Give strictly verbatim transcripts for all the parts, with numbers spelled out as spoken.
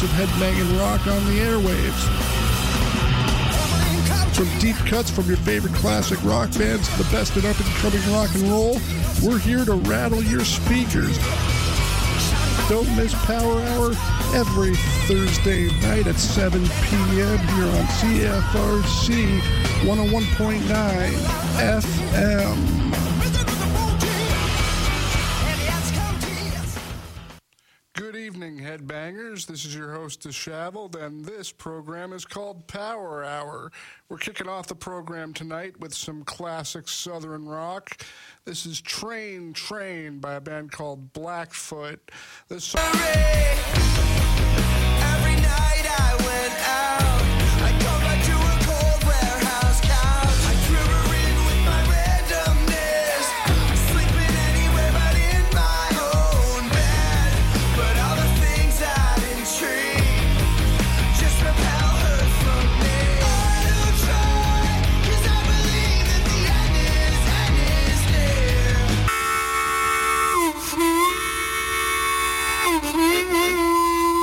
progressive headbanging rock on the airwaves. From deep cuts from your favorite classic rock bands to the best in up-and-coming rock and roll, we're here to rattle your speakers. Don't miss Power Hour every Thursday night at seven p.m. here on C F R C one oh one point nine F M. Good evening, headbangers. This is your host, Disheveled, and this program is called Power Hour. We're kicking off the program tonight with some classic Southern rock. This is Train, Train by a band called Blackfoot. This song... Every night I went out, I go back to a cold warehouse couch. I drew her in with my randomness, sleeping anywhere but in my own bed. But all the things that intrigue just repel her from me. I don't try, 'cause I believe that the end is, end is near.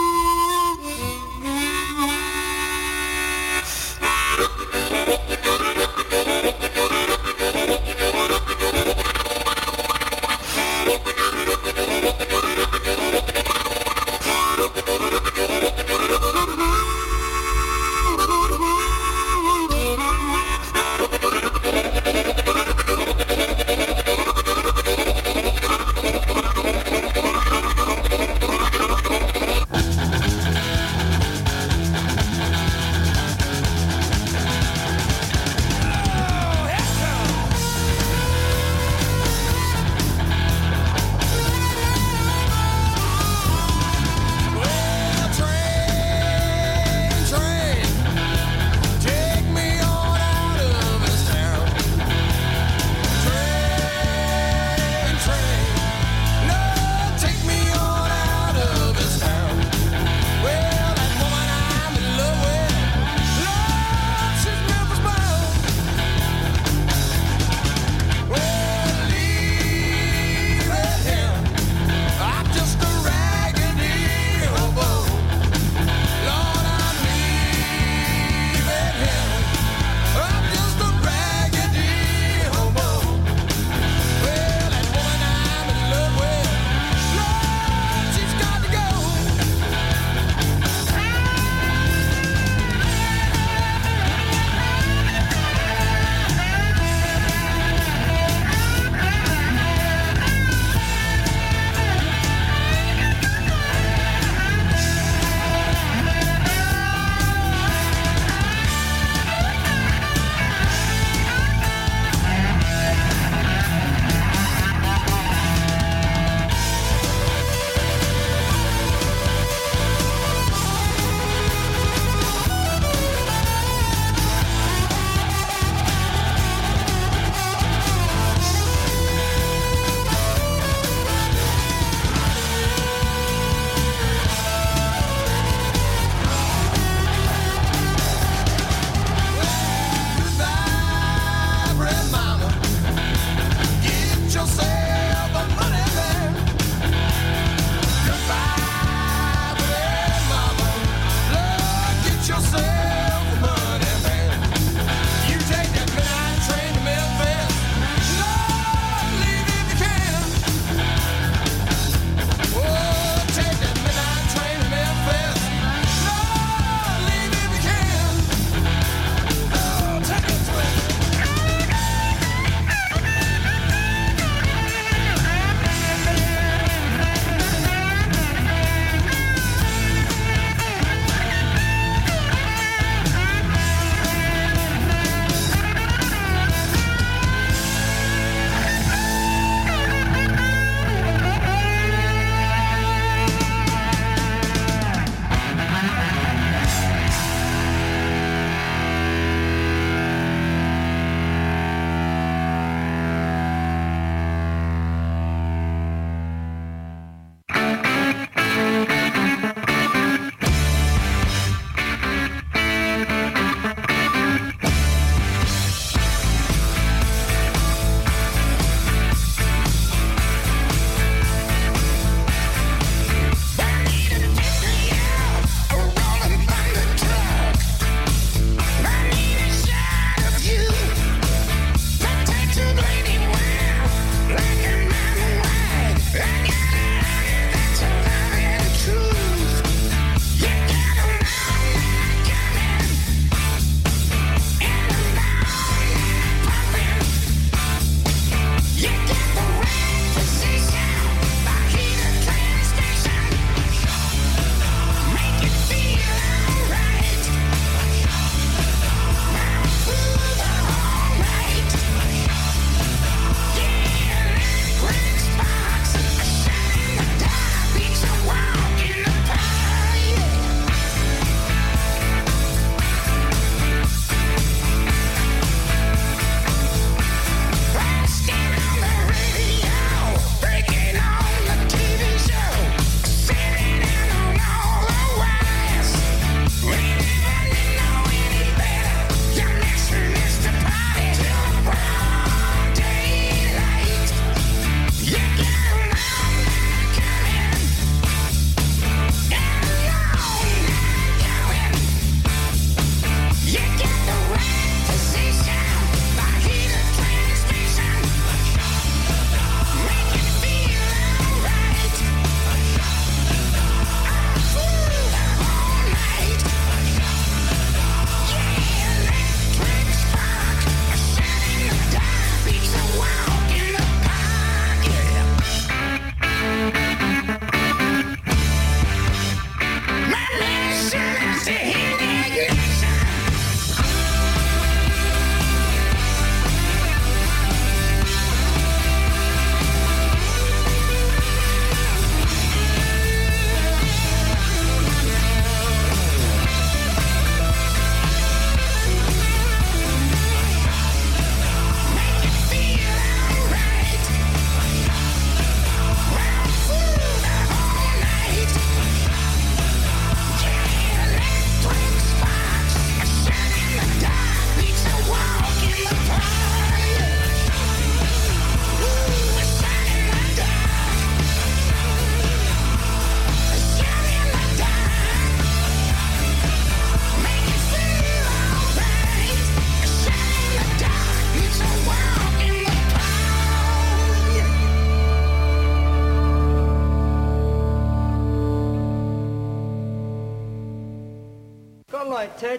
sound like, Ted?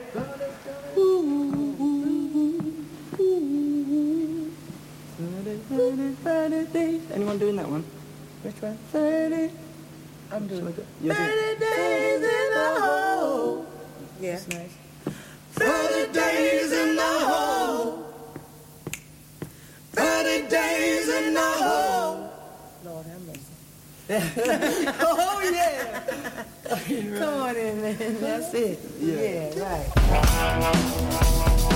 Anyone doing that one? Which one? thirty. I'm doing it. thirty days in the hole. Yeah. That's nice. thirty days in the hole. thirty days in the hole. Lord have mercy. Oh, yeah. Come on in, man. That's it. Yeah, yeah right.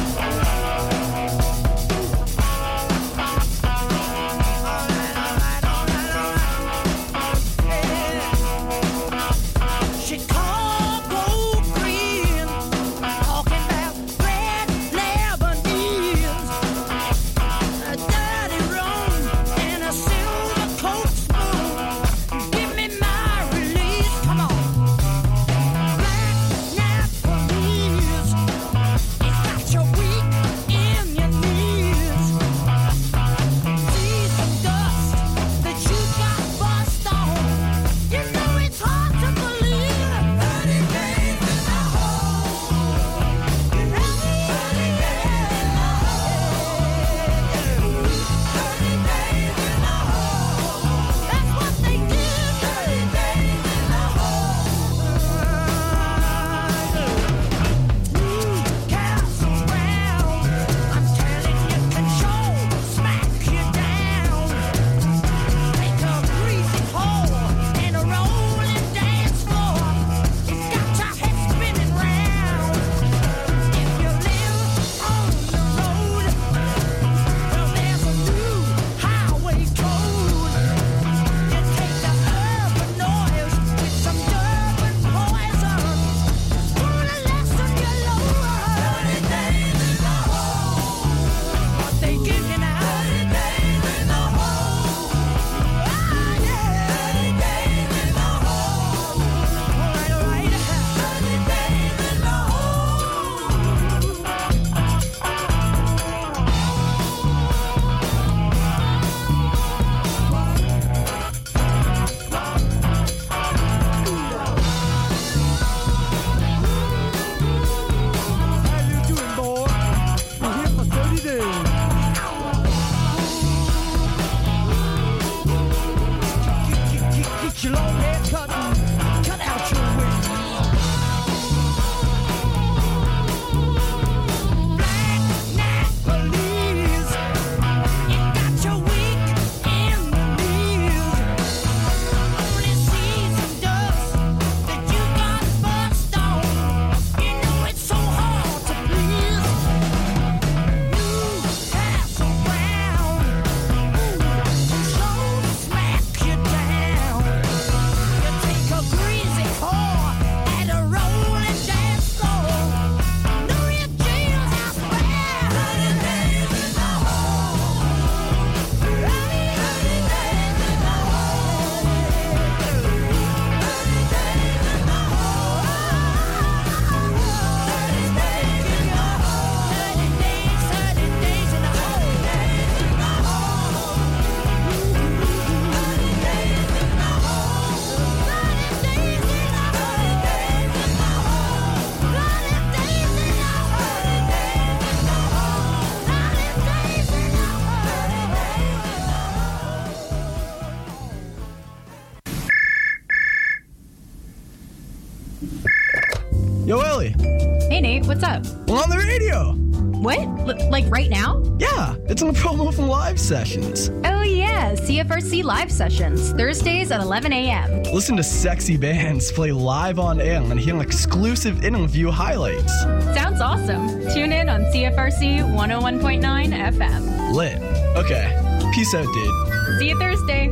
Yo, Ellie. Hey, Nate, what's up? We're on the radio. What? L- like right now? Yeah, it's in the promo from Live Sessions. Oh, yeah, C F R C Live Sessions, Thursdays at eleven a.m. Listen to sexy bands play live on air and hear exclusive interview highlights. Sounds awesome. Tune in on C F R C one oh one point nine F M. Lit. Okay. Peace out, dude. See you Thursday.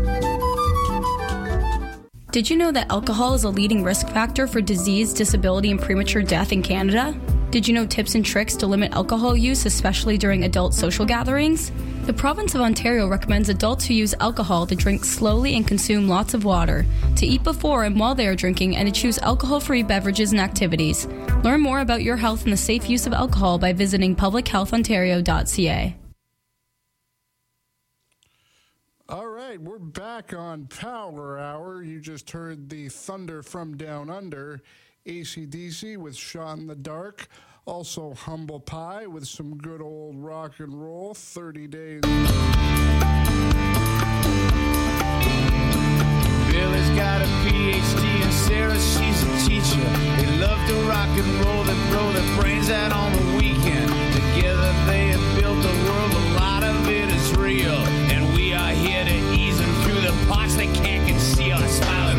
Did you know that alcohol is a leading risk factor for disease, disability, and premature death in Canada? Did you know tips and tricks to limit alcohol use, especially during adult social gatherings? The province of Ontario recommends adults who use alcohol to drink slowly and consume lots of water, to eat before and while they are drinking, and to choose alcohol-free beverages and activities. Learn more about your health and the safe use of alcohol by visiting public health ontario dot c a. All right, we're back on Power Hour. You just heard the Thunder from Down Under. A C D C with Shot in the Dark. Also Humble Pie with some good old rock and roll. thirty days. Billy's got a P H D and Sarah, she's a teacher. They love to rock and roll, they blow their brains out on the weekend. Together they have built a world, a lot of it is real. And we are here to ease them through the parts they can't conceal. Smiling.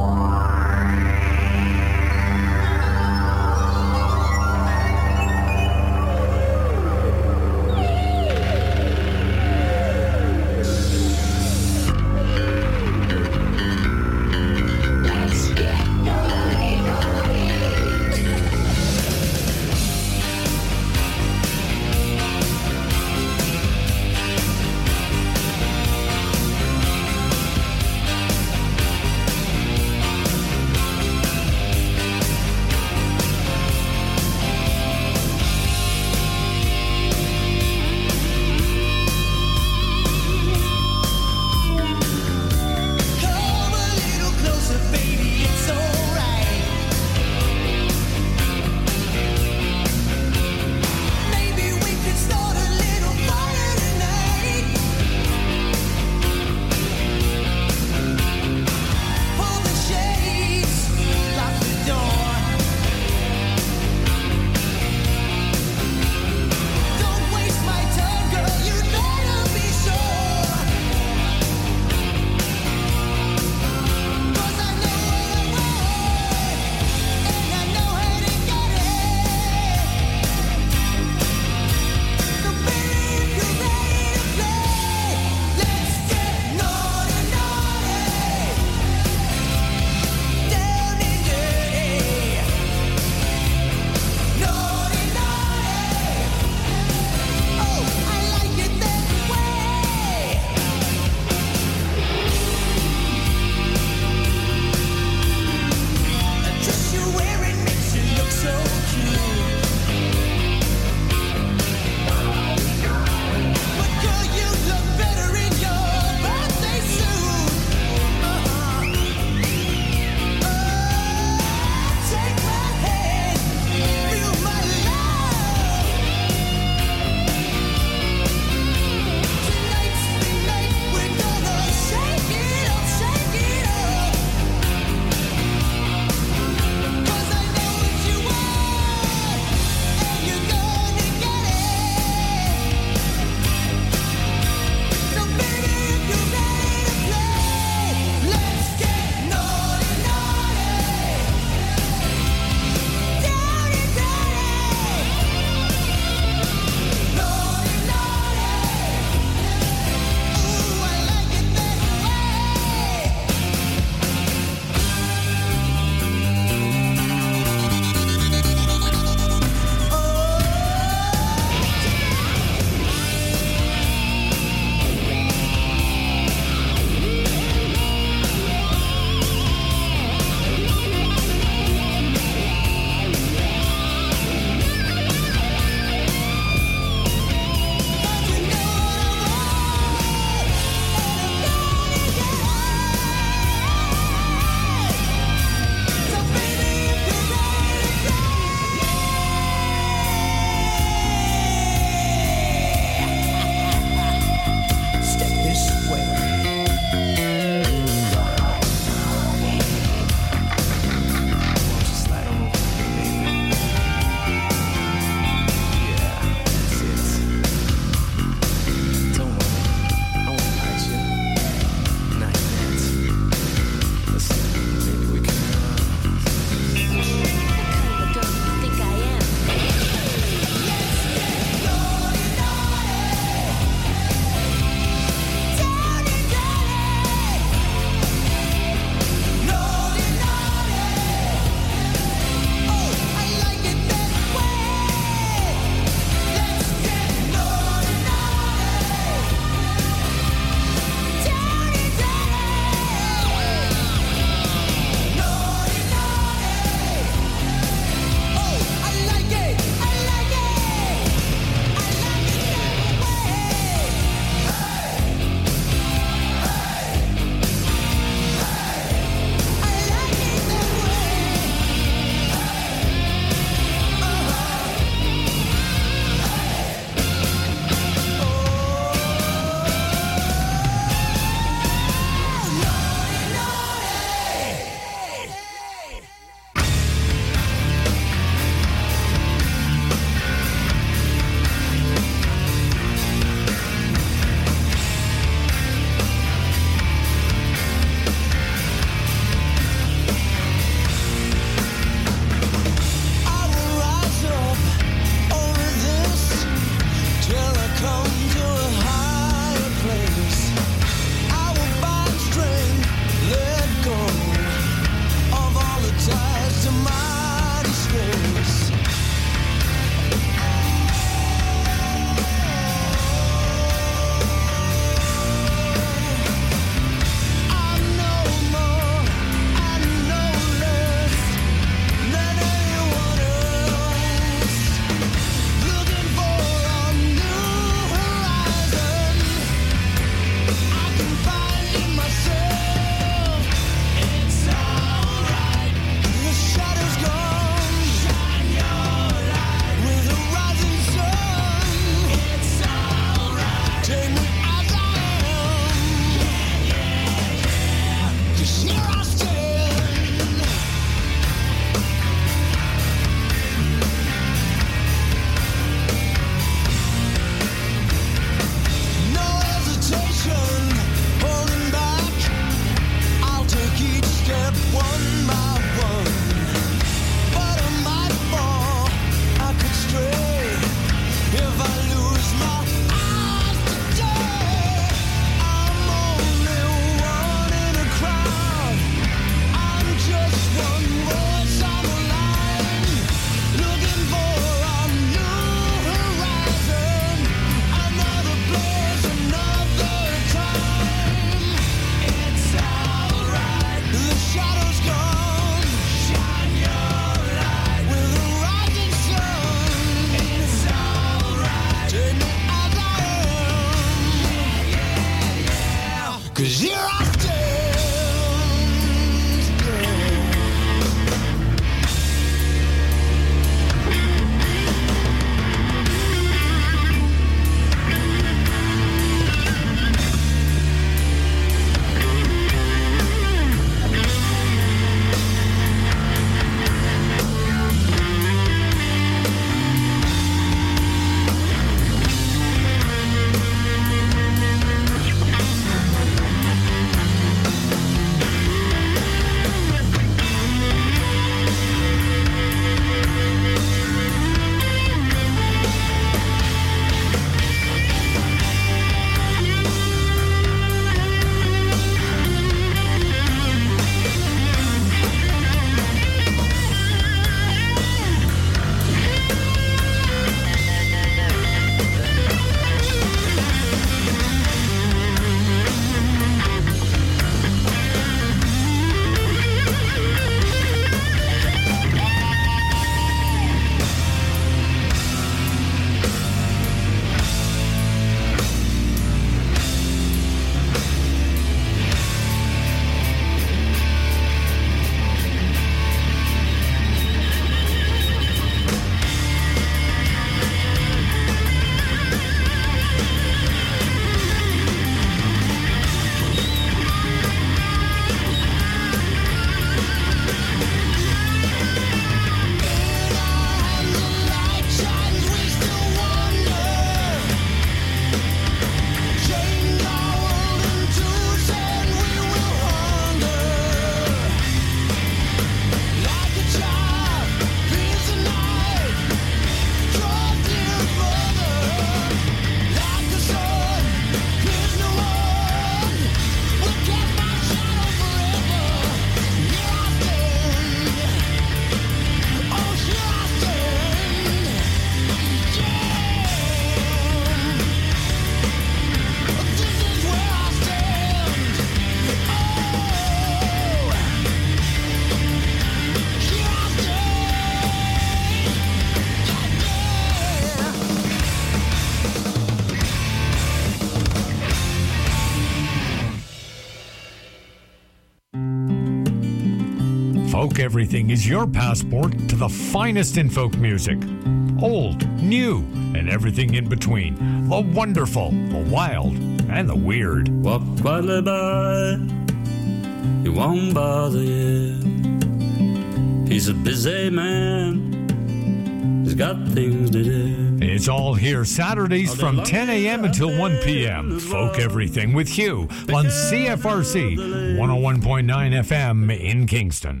Folk Everything is your passport to the finest in folk music. Old, new, and everything in between. The wonderful, the wild, and the weird. Walk quietly by, he won't bother you. He's a busy man, he's got things to do. It's all here Saturdays from ten a.m. until one p.m. Folk Everything with Hugh on C F R C one oh one point nine F M in Kingston.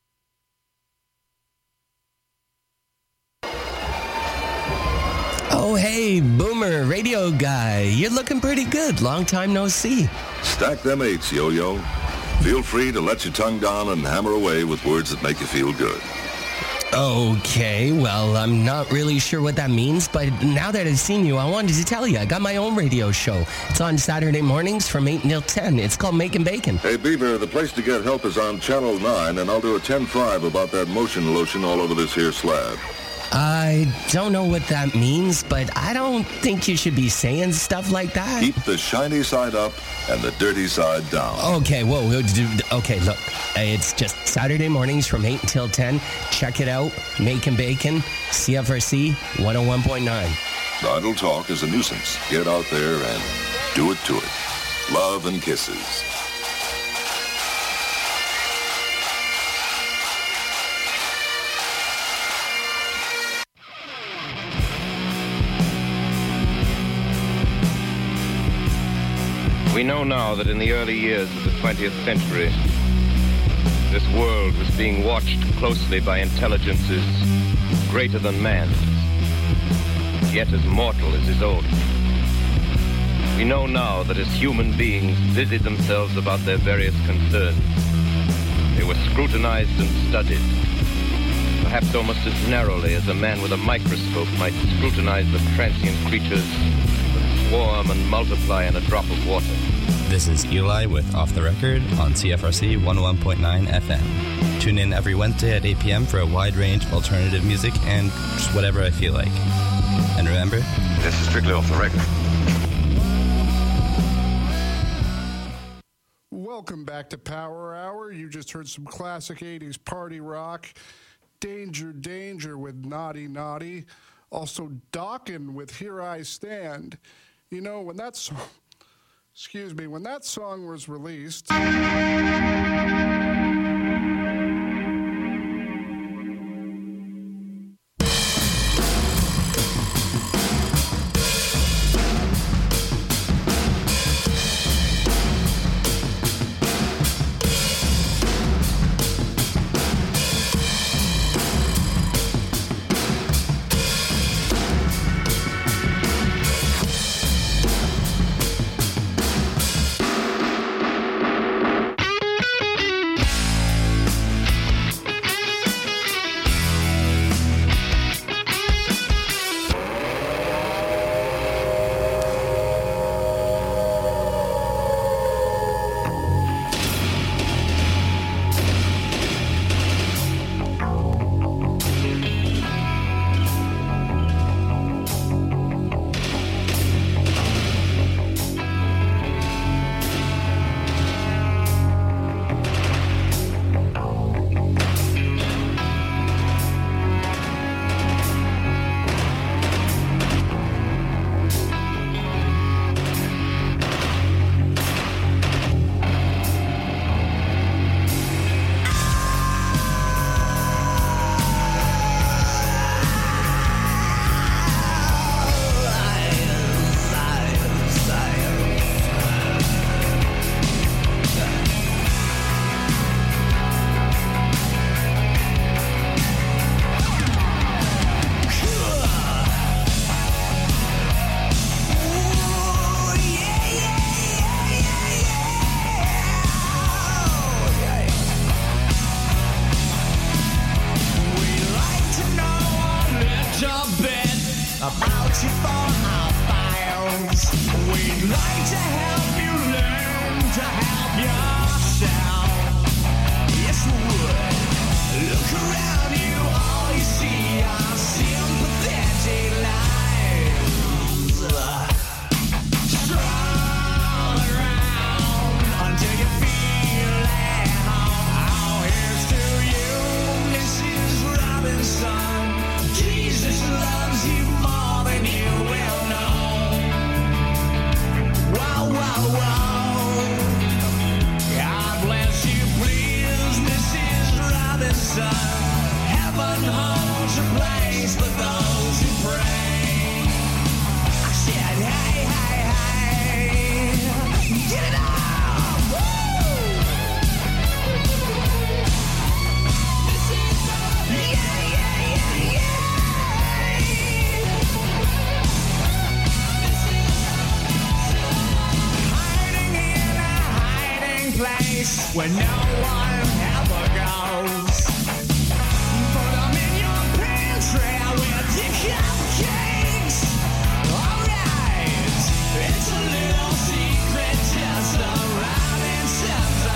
Oh, hey, Boomer, radio guy. You're looking pretty good. Long time no see. Stack them eights, Yo-Yo. Feel free to let your tongue down and hammer away with words that make you feel good. Okay, well, I'm not really sure what that means, but now that I've seen you, I wanted to tell you, I got my own radio show. It's on Saturday mornings from eight until ten. It's called Making Bacon. Hey, Beaver, the place to get help is on Channel nine, and I'll do a ten five about that motion lotion all over this here slab. I don't know what that means, but I don't think you should be saying stuff like that. Keep the shiny side up and the dirty side down. Okay, whoa, whoa, okay, look, it's just Saturday mornings from eight until ten. Check it out, Making Bacon, C F R C one oh one point nine. Idle talk is a nuisance. Get out there and do it to it. Love and kisses. We know now that in the early years of the twentieth century, this world was being watched closely by intelligences greater than man's, yet as mortal as his own. We know now that as human beings busied themselves about their various concerns, they were scrutinized and studied, perhaps almost as narrowly as a man with a microscope might scrutinize the transient creatures swarm and multiply in a drop of water. This is Eli with Off the Record on C F R C one oh one point nine F M. Tune in every Wednesday at eight p.m. for a wide range of alternative music and just whatever I feel like. And remember, this is strictly Off the Record. Welcome back to Power Hour. You just heard some classic eighties party rock. Danger, Danger with Naughty Naughty. Also Dokken with Here I Stand. You know, when that song, excuse me, when that song was released, Until you feel at home. Oh, here's to you. where no one ever goes. Put them in your pantry with your cupcakes. Alright, it's a little secret just a Robinson's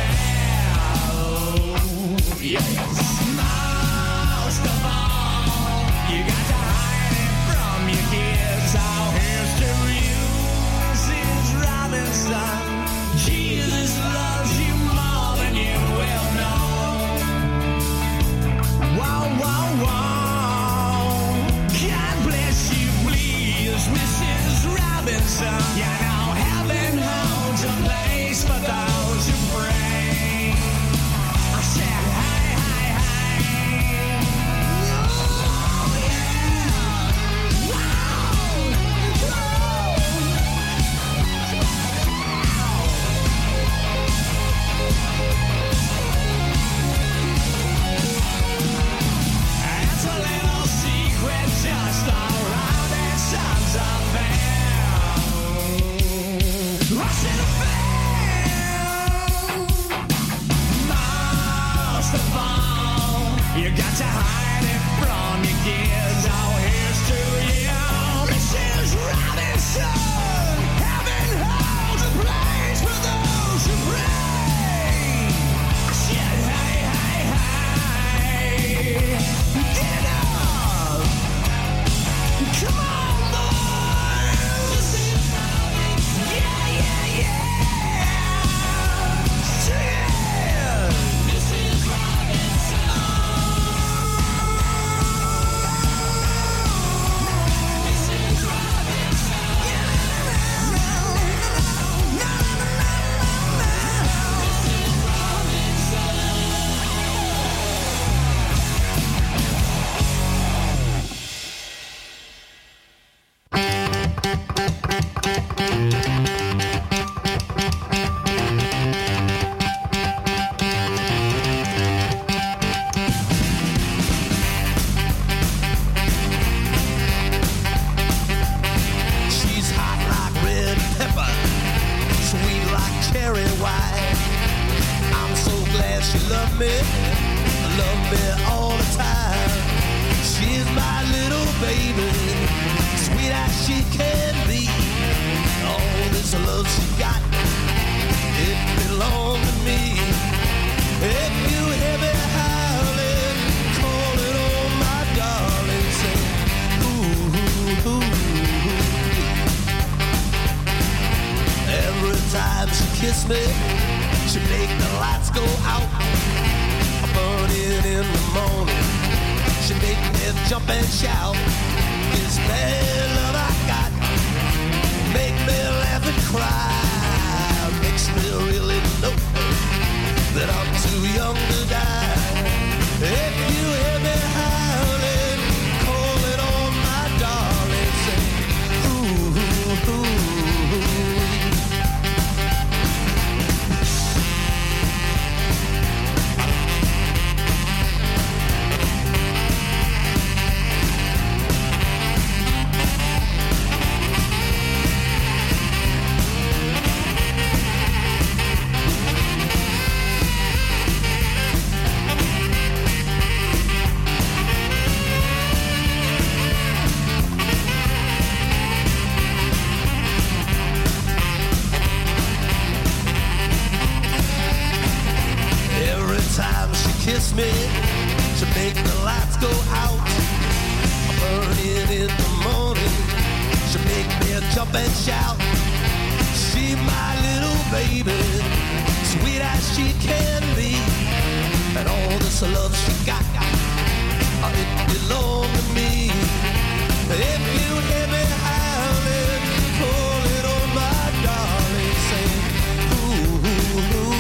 affair. Yes. Most of all, you got to hide it from your kids. Oh, here's to you, Missus Robinson. Jesus loves you more than you will know. Whoa, whoa, whoa. God bless you, please, Missus Robinson. You know heaven holds a place for those who pray. I said, hey, hey, hey. Oh, yeah. Wow. It's a little secret, just a Robinson's affair. I said affair. Most of all, you got to hide it from your kids. Oh, here's to you, Missus Robinson. Heaven holds a place for those who pray. I said, hey, hey, hey. Get it up. Come on, boys. Yeah, yeah, yeah. Yeah. Missus Robinson. Missus Robinson. She's hot like red pepper, sweet like cherry wine. I'm so glad she loved me, loved me all the time. She's my little baby, sweet as she can be. All this love she got, it belongs to me. If you hear me howling, calling on my darling, say, ooh, ooh, ooh. Every time she kiss me, she make the lights go out. Burning in the morning, she make me jump and shout. This bad love I got, make me laugh and cry. Makes me really know that I'm too young to die. If you hear me howling, calling on my darling, say, ooh, ooh, ooh. Every time she kiss me, she make the lights go out. Burning in the morning, she make me jump and shout. She my little baby, sweet as she can be. And all this love she got, oh, it belong to me. If you hear me howling, calling on my darling, say, ooh, ooh, ooh.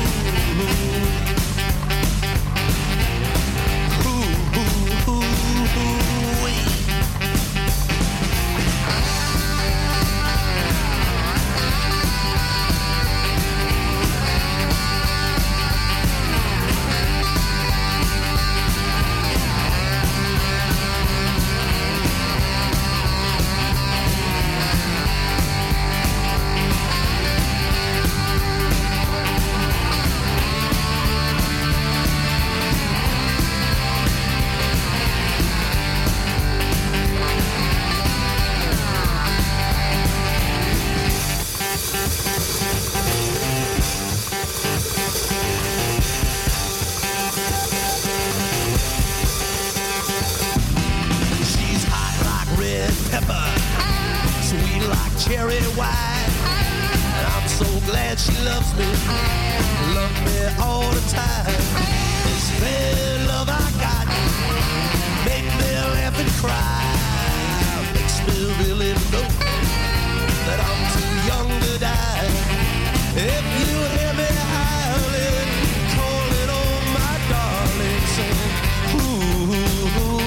pepper, sweet like cherry wine. And I'm so glad she loves me, loves me all the time. This very love I got make me laugh and cry, makes me really know that I'm too young to die. If you hear me howling, calling on my darling, saying, ooh, ooh, ooh,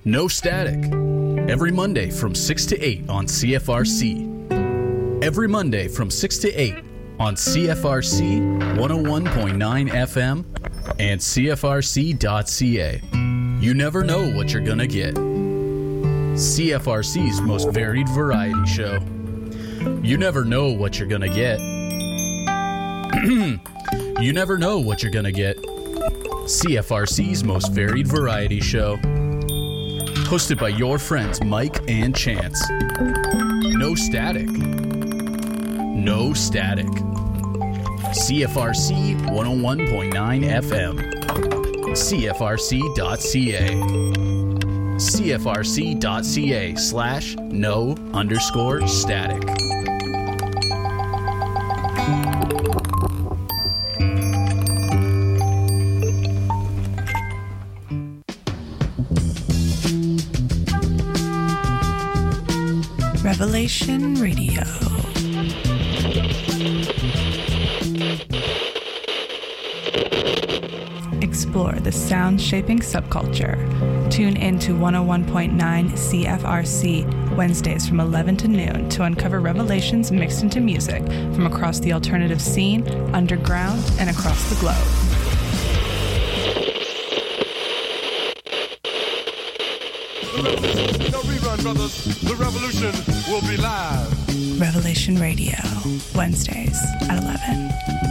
No Static, every Monday from six to eight on C F R C. Every Monday from six to eight on C F R C one oh one point nine F M and C F R C dot C A. You never know what you're gonna get. C F R C's most varied variety show. You never know what you're gonna get. You never know what you're gonna get. C F R C's most varied variety show. Hosted by your friends Mike and Chance. No Static. No Static. C F R C one oh one point nine F M. C F R C dot C A. C F R C dot C A slash no underscore static. Revelation Radio. Explore the sound-shaping subculture. Tune in to one oh one point nine C F R C Wednesdays from eleven to noon to uncover revelations mixed into music from across the alternative scene, underground, and across the globe. No rerun, brothers. The revolution will be live. Revelation Radio, Wednesdays at eleven.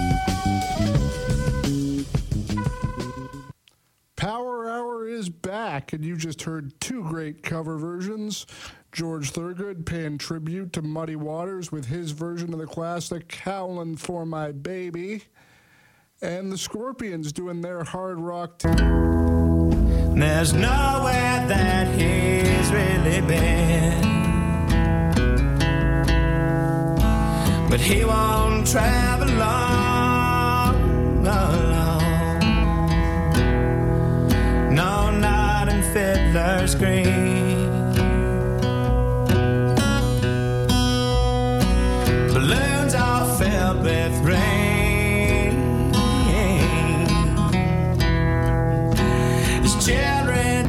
Power Hour is back, and you just heard two great cover versions. George Thorogood paying tribute to Muddy Waters with his version of the classic Howlin' for My Baby, and the Scorpions doing their hard rock t- There's nowhere that he's really been, but he won't travel long, alone. No, not in Fiddler's Green. Balloons are filled with rain. His children.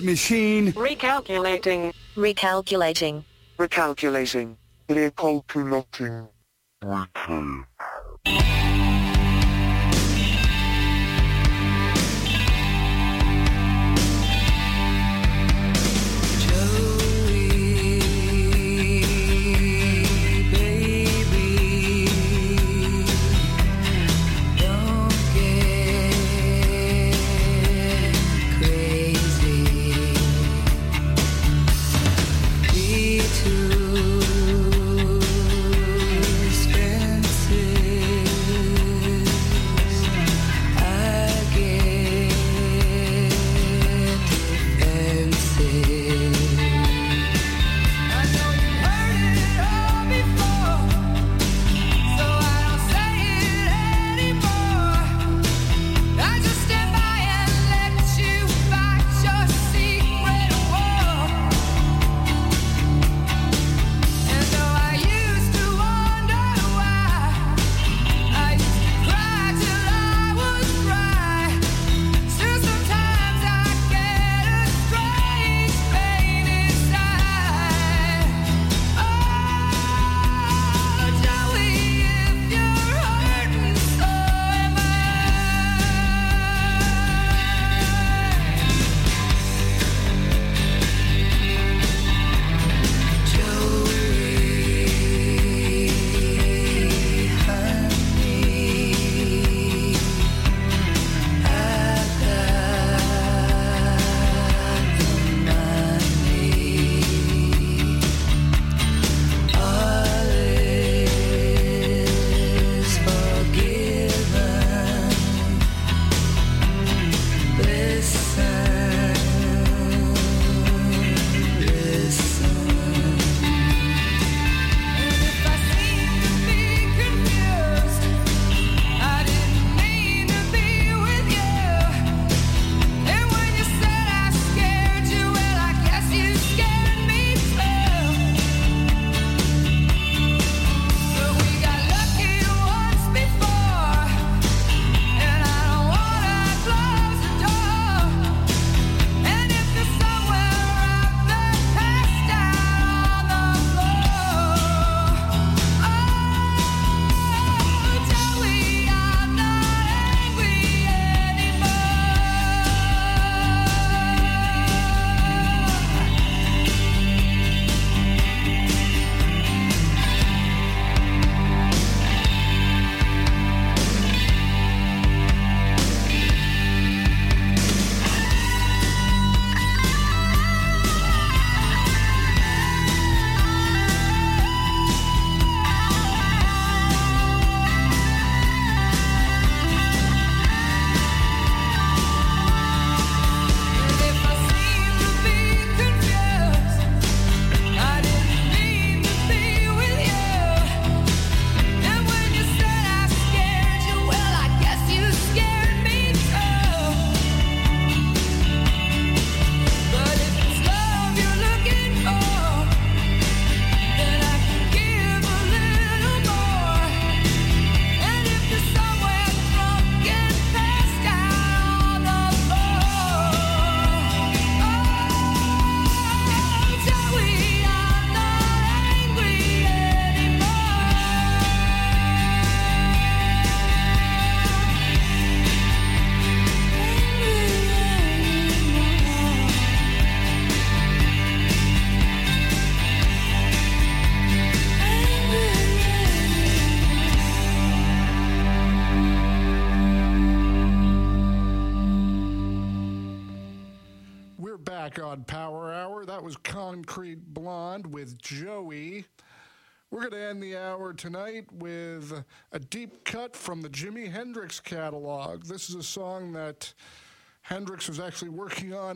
machine. Recalculating. Recalculating. Recalculating. Recalculating. Recalculating. back on Power Hour. That was Concrete Blonde with Joey. We're going to end the hour tonight with a deep cut from the Jimi Hendrix catalog. This is a song that Hendrix was actually working on.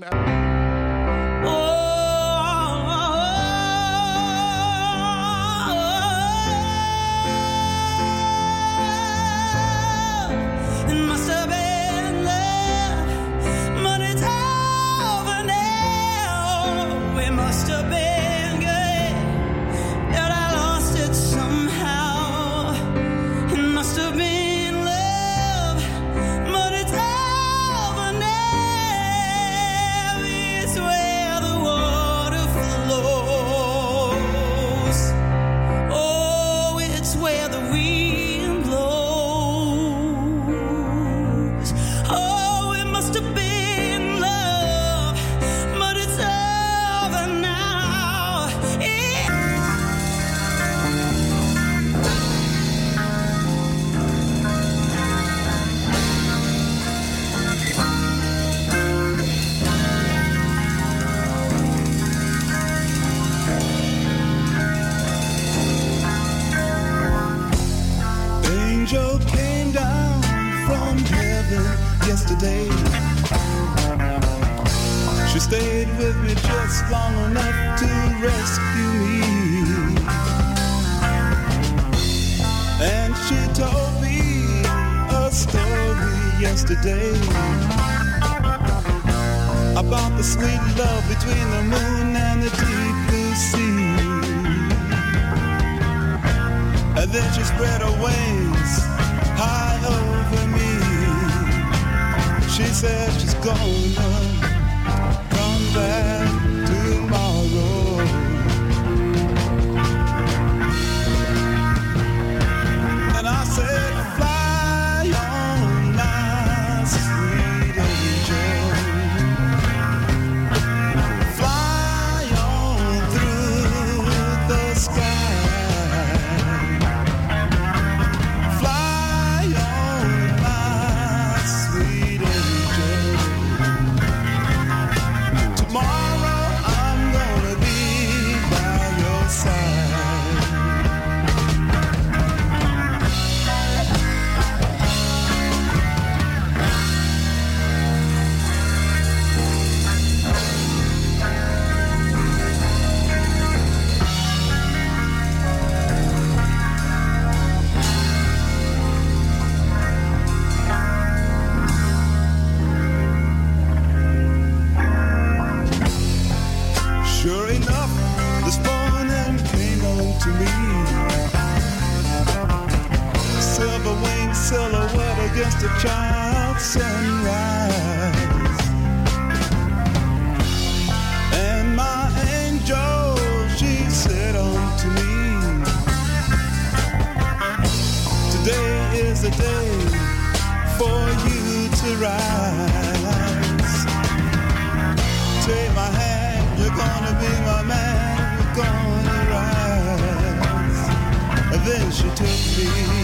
It must have been love, but it's over now. It must have been good that I lost it somehow. It must have been love, but it's over now. It's way angel came down from heaven yesterday. She stayed with me just long enough to rescue me. And she told me a story yesterday about the sweet love between the moon and the deep blue sea. And then she spread her wings high over me. She said she's gonna come back tomorrow. And I said, fly on, my sweet angel. Fly on through the sky. Fly on, my sweet angel. Tomorrow I'm gonna be by your side. Sure enough, this morning came on to me. Silver winged silhouette against a child's sunrise. And my angel, she said unto me, today is the day for you to rise. Take my hand, you're gonna be my man, we're gonna rise. And then she took me